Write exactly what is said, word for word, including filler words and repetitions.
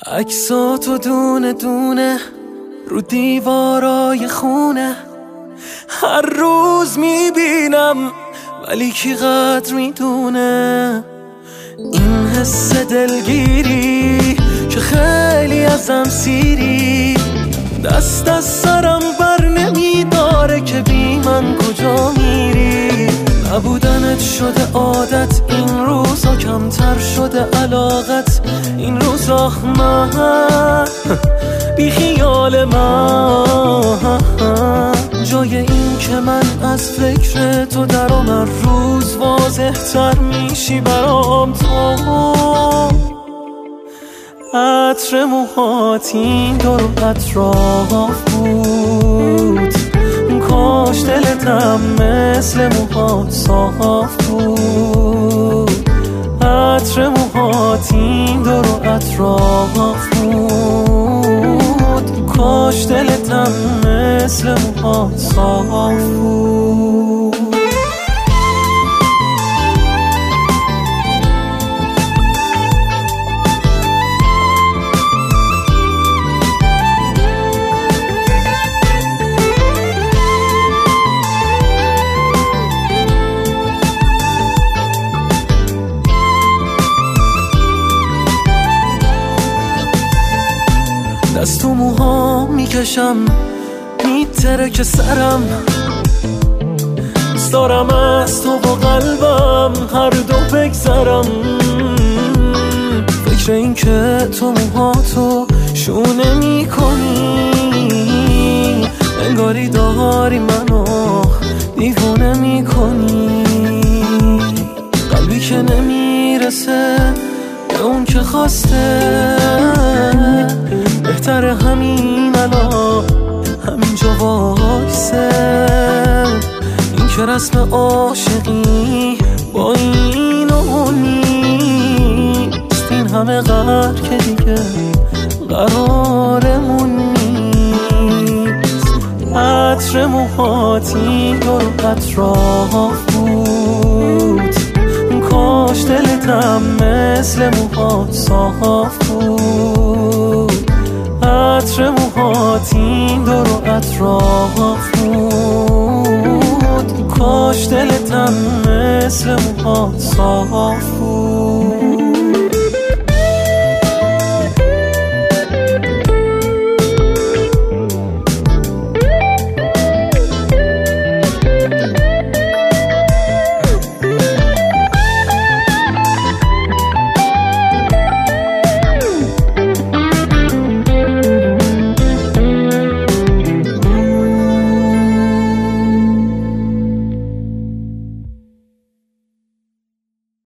عکساتو دونه دونه رو دیوارای خونه هر روز میبینم، ولی کی قدر میدونه این حس دلگیری که خیلی ازم سیری. دست از سرم بر نمیداره که بی من کجا میری. نبودنت شده عادت، این روزا کمتر شده علاقت. این روزا من بی خیال من جای این که من از فکر تو درام هر روز واضح تر میشی برام. تو عطر موهات این دور و اطراف بود، کاش دلتم مثل موهات صاف بود. عطر موهات این دور و اطراف بود، کاش دلتم مثل موهات صاف بود. دست تو موها میکشم میترکه سرم، دوست دارم از تو و قلبم هر دو بگذرم. فکر این که تو موهاتو شونه میکنی، انگاری داری منو دیوونه میکنی. قلبی که نمیرسه به اون که خواسته، بهتر همین الان همینجا وایسه. این که رسم عاشقی با این و اون نیست، این همه قرار که دیگه قرارمون نیست. عطر موهات این دور و اطراف بود، کاش دلتم مثل موهات صاف بود. عطر موهات این دور و اطراف بود، کاش دلتم مثل موهات صاف